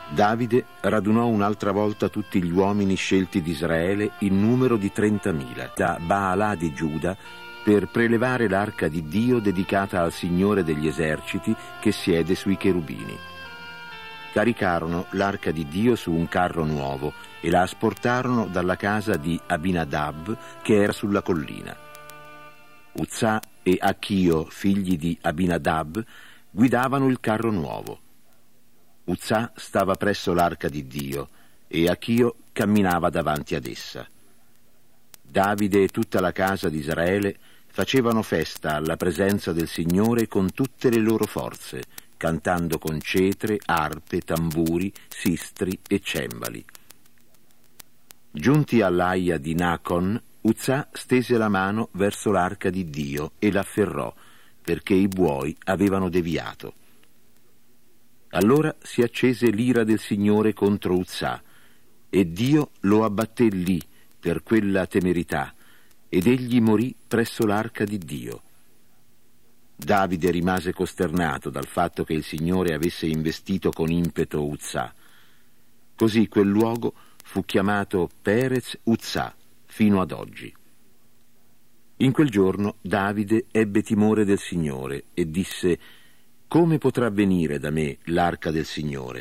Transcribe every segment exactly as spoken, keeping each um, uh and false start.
Davide radunò un'altra volta tutti gli uomini scelti di Israele in numero di trentamila da Baalà di Giuda per prelevare l'arca di Dio dedicata al Signore degli eserciti che siede sui cherubini. Caricarono l'arca di Dio su un carro nuovo e la asportarono dalla casa di Abinadab che era sulla collina. Uzzà e Achio, figli di Abinadab, guidavano il carro nuovo. Uzzà stava presso l'arca di Dio e Achio camminava davanti ad essa. Davide e tutta la casa di Israele facevano festa alla presenza del Signore con tutte le loro forze, cantando con cetre, arpe, tamburi, sistri e cembali. Giunti all'aia di Nacon, Uzzà stese la mano verso l'arca di Dio e l'afferrò, perché i buoi avevano deviato. Allora si accese l'ira del Signore contro Uzzà, e Dio lo abbatté lì per quella temerità, ed egli morì presso l'arca di Dio. Davide rimase costernato dal fatto che il Signore avesse investito con impeto Uzzà. Così quel luogo fu chiamato Perez Uzzà fino ad oggi. In quel giorno Davide ebbe timore del Signore e disse: «Come potrà venire da me l'arca del Signore?»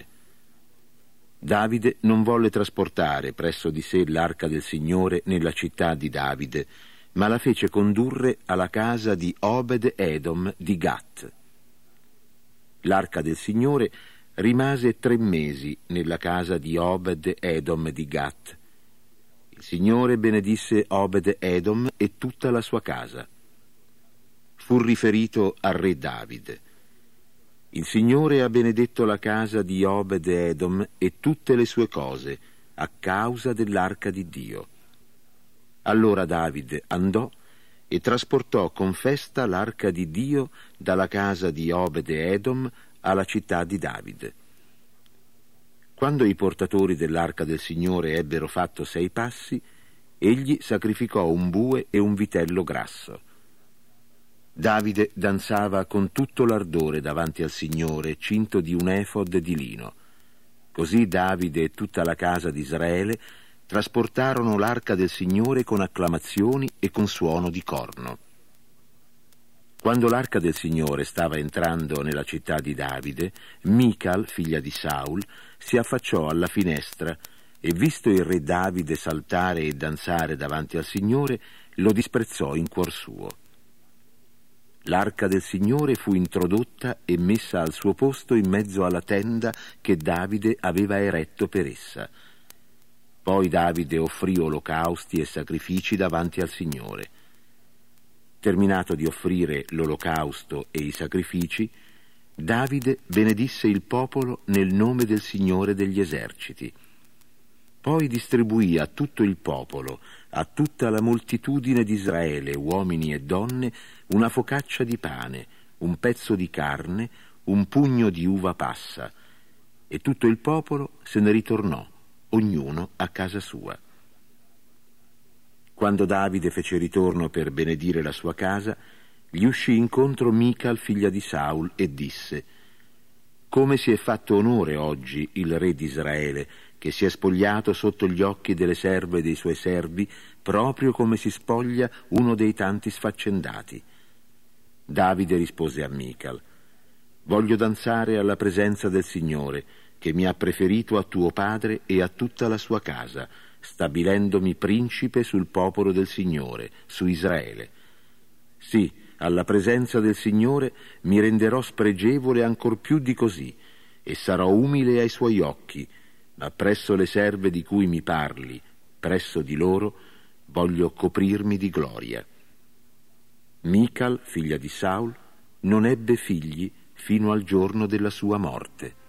Davide non volle trasportare presso di sé l'arca del Signore nella città di Davide, ma la fece condurre alla casa di Obed-Edom di Gat. L'arca del Signore rimase tre mesi nella casa di Obed-Edom di Gat. Il Signore benedisse Obed-Edom e tutta la sua casa. Fu riferito al re Davide: «Il Signore ha benedetto la casa di Obed-Edom e tutte le sue cose a causa dell'arca di Dio». Allora Davide andò e trasportò con festa l'arca di Dio dalla casa di Obed-Edom alla città di Davide. Quando i portatori dell'arca del Signore ebbero fatto sei passi, egli sacrificò un bue e un vitello grasso. Davide danzava con tutto l'ardore davanti al Signore, cinto di un efod di lino. Così Davide e tutta la casa di Israele trasportarono l'arca del Signore con acclamazioni e con suono di corno. Quando l'arca del Signore stava entrando nella città di Davide, Mical, figlia di Saul, si affacciò alla finestra e, visto il re Davide saltare e danzare davanti al Signore, lo disprezzò in cuor suo. L'arca del Signore fu introdotta e messa al suo posto in mezzo alla tenda che Davide aveva eretto per essa. Poi Davide offrì olocausti e sacrifici davanti al Signore. Terminato di offrire l'olocausto e i sacrifici, Davide benedisse il popolo nel nome del Signore degli eserciti. Poi distribuì a tutto il popolo, a tutta la moltitudine di Israele, uomini e donne, una focaccia di pane, un pezzo di carne, un pugno di uva passa, e tutto il popolo se ne ritornò, ognuno a casa sua. Quando Davide fece ritorno per benedire la sua casa, gli uscì incontro Mical, figlia di Saul, e disse: «Come si è fatto onore oggi il re di Israele, che si è spogliato sotto gli occhi delle serve dei suoi servi, proprio come si spoglia uno dei tanti sfaccendati». Davide rispose a Mical: «Voglio danzare alla presenza del Signore, che mi ha preferito a tuo padre e a tutta la sua casa, stabilendomi principe sul popolo del Signore, su Israele. Sì, alla presenza del Signore mi renderò spregevole ancor più di così, e sarò umile ai suoi occhi, ma presso le serve di cui mi parli, presso di loro, voglio coprirmi di gloria». Mical, figlia di Saul, non ebbe figli fino al giorno della sua morte.